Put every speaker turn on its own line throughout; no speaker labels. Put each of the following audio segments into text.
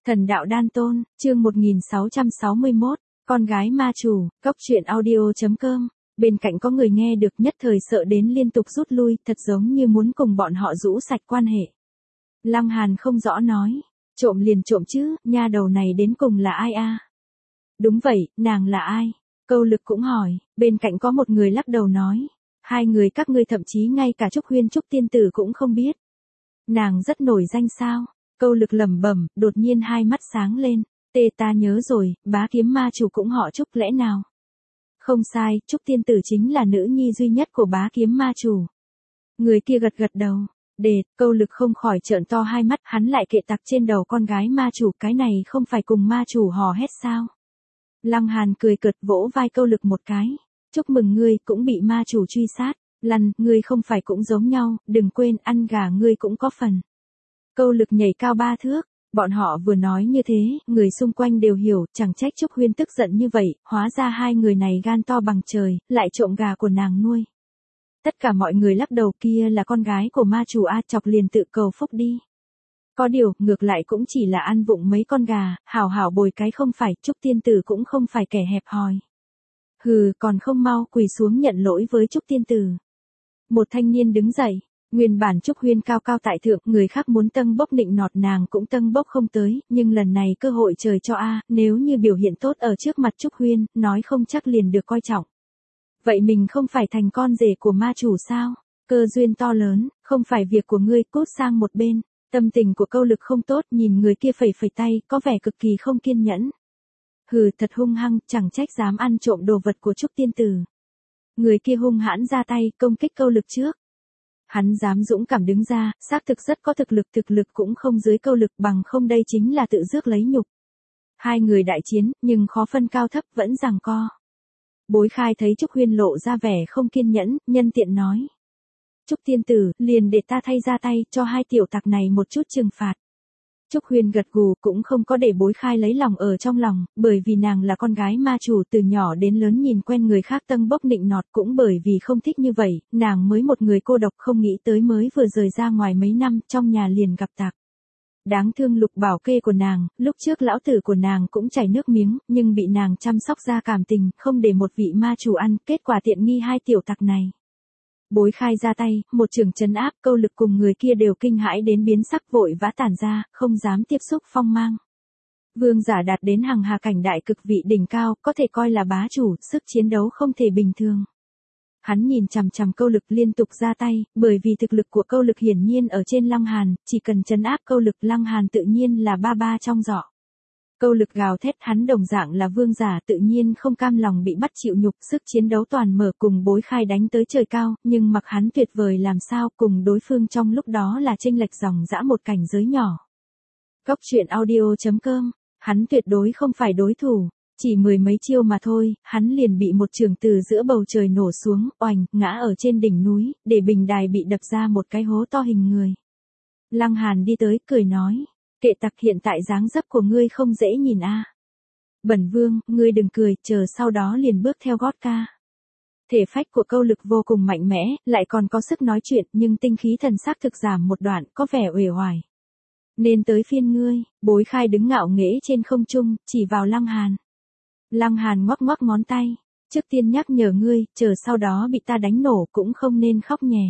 Thần đạo đan tôn, chương 1661, con gái ma chủ, cóc truyện audio.com. Bên cạnh có người nghe được nhất thời sợ đến liên tục rút lui, thật giống như muốn cùng bọn họ rũ sạch quan hệ. Lăng Hàn không rõ nói, trộm liền trộm chứ, nha đầu này đến cùng là ai a? Đúng vậy, nàng là ai? Câu Lực cũng hỏi, bên cạnh có một người lắc đầu nói, hai người các ngươi thậm chí ngay cả Trúc Huyên Trúc tiên tử cũng không biết. Nàng rất nổi danh sao? Câu Lực lẩm bẩm, đột nhiên hai mắt sáng lên, ta nhớ rồi, bá kiếm ma chủ cũng họ Trúc lẽ nào? Không sai, Trúc tiên tử chính là nữ nhi duy nhất của bá kiếm ma chủ. Người kia gật gật đầu. Câu Lực không khỏi trợn to hai mắt, hắn lại kệ tặc trên đầu con gái ma chủ, cái này không phải cùng ma chủ hò hét sao? Lăng Hàn cười cợt vỗ vai Câu Lực một cái. Chúc mừng ngươi cũng bị ma chủ truy sát. Lăn, ngươi không phải cũng giống nhau, đừng quên ăn gà ngươi cũng có phần. Câu Lực nhảy cao 3 thước. Bọn họ vừa nói như thế, người xung quanh đều hiểu, chẳng trách Trúc Huyên tức giận như vậy, hóa ra hai người này gan to bằng trời, lại trộm gà của nàng nuôi. Tất cả mọi người lắc đầu, kia là con gái của ma chủ a, chọc liền tự cầu phúc đi. Có điều, ngược lại cũng chỉ là ăn vụng mấy con gà, hảo hảo bồi cái không phải, Trúc tiên tử cũng không phải kẻ hẹp hòi. Hừ, còn không mau quỳ xuống nhận lỗi với Trúc tiên tử. Một thanh niên đứng dậy. Nguyên bản Trúc Huyên cao cao tại thượng, người khác muốn tâng bốc nịnh nọt nàng cũng tâng bốc không tới, nhưng lần này cơ hội trời cho a, nếu như biểu hiện tốt ở trước mặt Trúc Huyên, nói không chắc liền được coi trọng. Vậy mình không phải thành con rể của ma chủ sao? Cơ duyên to lớn, không phải việc của ngươi, cút sang một bên. Tâm tình của Câu Lực không tốt, nhìn người kia phẩy phẩy tay, có vẻ cực kỳ không kiên nhẫn. Hừ, thật hung hăng, chẳng trách dám ăn trộm đồ vật của Trúc tiên tử. Người kia hung hãn ra tay, công kích Câu Lực trước. Hắn dám dũng cảm đứng ra, xác thực rất có thực lực cũng không dưới Câu Lực, bằng không đây chính là tự rước lấy nhục. Hai người đại chiến, nhưng khó phân cao thấp, vẫn giằng co. Bối Khai thấy Trúc Huyên lộ ra vẻ không kiên nhẫn, nhân tiện nói. Trúc tiên tử, liền để ta thay ra tay, cho hai tiểu tặc này một chút trừng phạt. Trúc Huyên gật gù, cũng không có để Bối Khai lấy lòng ở trong lòng, bởi vì nàng là con gái ma chủ, từ nhỏ đến lớn nhìn quen người khác tâng bốc nịnh nọt, cũng bởi vì không thích như vậy, nàng mới một người cô độc, không nghĩ tới mới vừa rời ra ngoài mấy năm, trong nhà liền gặp tặc. Đáng thương Lục Bảo Kê của nàng, lúc trước lão tử của nàng cũng chảy nước miếng, nhưng bị nàng chăm sóc ra cảm tình, không để một vị ma chủ ăn, kết quả tiện nghi hai tiểu tặc này. Bối Khai ra tay, một trường trấn áp, Câu Lực cùng người kia đều kinh hãi đến biến sắc, vội vã tản ra, không dám tiếp xúc phong mang. Vương giả đạt đến hằng hà cảnh đại cực vị đỉnh cao, có thể coi là bá chủ, sức chiến đấu không thể bình thường. Hắn nhìn chằm chằm Câu Lực liên tục ra tay, bởi vì thực lực của Câu Lực hiển nhiên ở trên Lăng Hàn, chỉ cần trấn áp Câu Lực, Lăng Hàn tự nhiên là ba trong giỏ. Câu Lực gào thét, hắn đồng dạng là vương giả, tự nhiên không cam lòng bị bắt chịu nhục, sức chiến đấu toàn mở, cùng Bối Khai đánh tới trời cao, nhưng mặc hắn tuyệt vời làm sao, cùng đối phương trong lúc đó là chênh lệch dòng dã một cảnh giới nhỏ. Cóc truyện audio.com, hắn tuyệt đối không phải đối thủ, chỉ mười mấy chiêu mà thôi, hắn liền bị một chưởng từ giữa bầu trời nổ xuống, oành, ngã ở trên đỉnh núi, để bình đài bị đập ra một cái hố to hình người. Lăng Hàn đi tới, cười nói. Kệ tặc, hiện tại dáng dấp của ngươi không dễ nhìn a. Bẩn Vương, ngươi đừng cười, chờ sau đó liền bước theo gót ca. Thể phách của Câu Lực vô cùng mạnh mẽ, lại còn có sức nói chuyện, nhưng tinh khí thần xác thực giảm một đoạn, có vẻ uể oải. Nên tới phiên ngươi. Bối Khai đứng ngạo nghễ trên không trung, chỉ vào Lăng Hàn. Lăng Hàn ngoắc ngoắc ngón tay. Trước tiên nhắc nhở ngươi, chờ sau đó bị ta đánh nổ cũng không nên khóc nhè.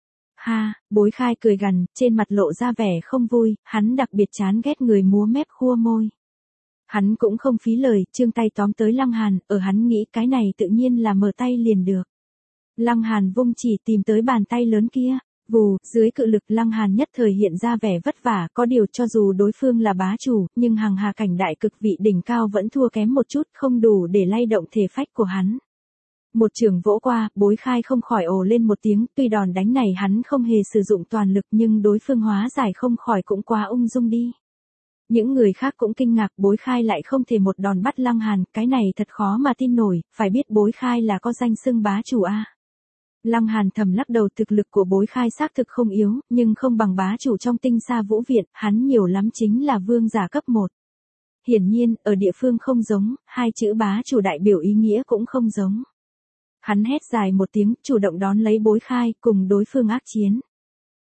Ha, Bối Khai cười gằn, trên mặt lộ ra vẻ không vui, hắn đặc biệt chán ghét người múa mép khua môi. Hắn cũng không phí lời, chương tay tóm tới Lăng Hàn, ở hắn nghĩ cái này tự nhiên là mở tay liền được. Lăng Hàn vung chỉ tìm tới bàn tay lớn kia, vù, dưới cự lực Lăng Hàn nhất thời hiện ra vẻ vất vả, có điều cho dù đối phương là bá chủ, nhưng hằng hà cảnh đại cực vị đỉnh cao vẫn thua kém một chút, không đủ để lay động thể phách của hắn. Một trường vỗ qua, Bối Khai không khỏi ồ lên một tiếng, tuy đòn đánh này hắn không hề sử dụng toàn lực nhưng đối phương hóa giải không khỏi cũng quá ung dung đi. Những người khác cũng kinh ngạc, Bối Khai lại không thể một đòn bắt Lăng Hàn, cái này thật khó mà tin nổi, phải biết Bối Khai là có danh xưng bá chủ a. Lăng Hàn thầm lắc đầu, thực lực của Bối Khai xác thực không yếu, nhưng không bằng bá chủ trong Tinh Sa Vũ Viện, hắn nhiều lắm chính là vương giả cấp 1. Hiển nhiên, ở địa phương không giống, hai chữ bá chủ đại biểu ý nghĩa cũng không giống. Hắn hét dài một tiếng, chủ động đón lấy Bối Khai, cùng đối phương ác chiến.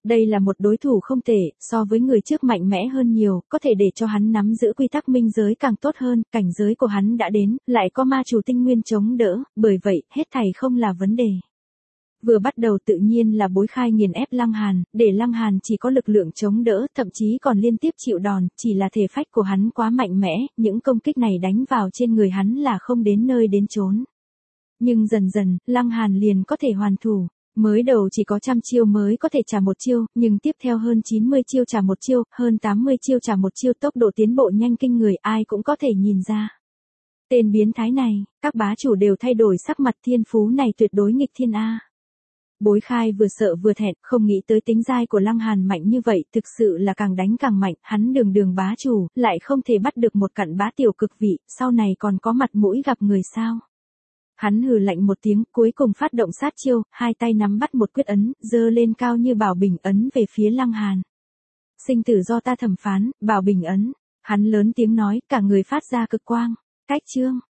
Đây là một đối thủ không tệ, so với người trước mạnh mẽ hơn nhiều, có thể để cho hắn nắm giữ quy tắc minh giới càng tốt hơn, cảnh giới của hắn đã đến, lại có ma chủ tinh nguyên chống đỡ, bởi vậy, hết thảy không là vấn đề. Vừa bắt đầu tự nhiên là Bối Khai nghiền ép Lăng Hàn, để Lăng Hàn chỉ có lực lượng chống đỡ, thậm chí còn liên tiếp chịu đòn, chỉ là thể phách của hắn quá mạnh mẽ, những công kích này đánh vào trên người hắn là không đến nơi đến chốn. Nhưng dần dần, Lăng Hàn liền có thể hoàn thủ. Mới đầu chỉ có 100 chiêu mới có thể trả một chiêu, nhưng tiếp theo hơn 90 chiêu trả một chiêu, hơn 80 chiêu trả một chiêu, tốc độ tiến bộ nhanh kinh người, ai cũng có thể nhìn ra. Tên biến thái này, các bá chủ đều thay đổi sắc mặt, thiên phú này tuyệt đối nghịch thiên A. Bối Khai vừa sợ vừa thẹn, không nghĩ tới tính dai của Lăng Hàn mạnh như vậy, thực sự là càng đánh càng mạnh, hắn đường bá chủ, lại không thể bắt được một cặn bá tiểu cực vị, sau này còn có mặt mũi gặp người sao. Hắn hừ lạnh một tiếng, cuối cùng phát động sát chiêu, hai tay nắm bắt một quyết ấn, giơ lên cao như bảo bình ấn về phía Lăng Hàn. Sinh tử do ta thẩm phán, bảo bình ấn. Hắn lớn tiếng nói, cả người phát ra cực quang. Cách chương